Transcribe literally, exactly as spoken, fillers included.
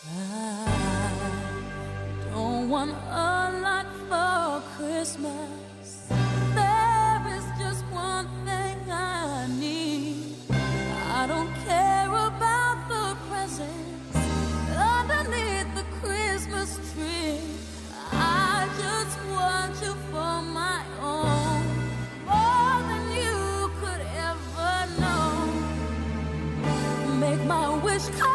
I don't want a lot for Christmas. There is just one thing I need. I don't care about the presents underneath the Christmas tree. I just want you for my own, more than you could ever know. Make my wish come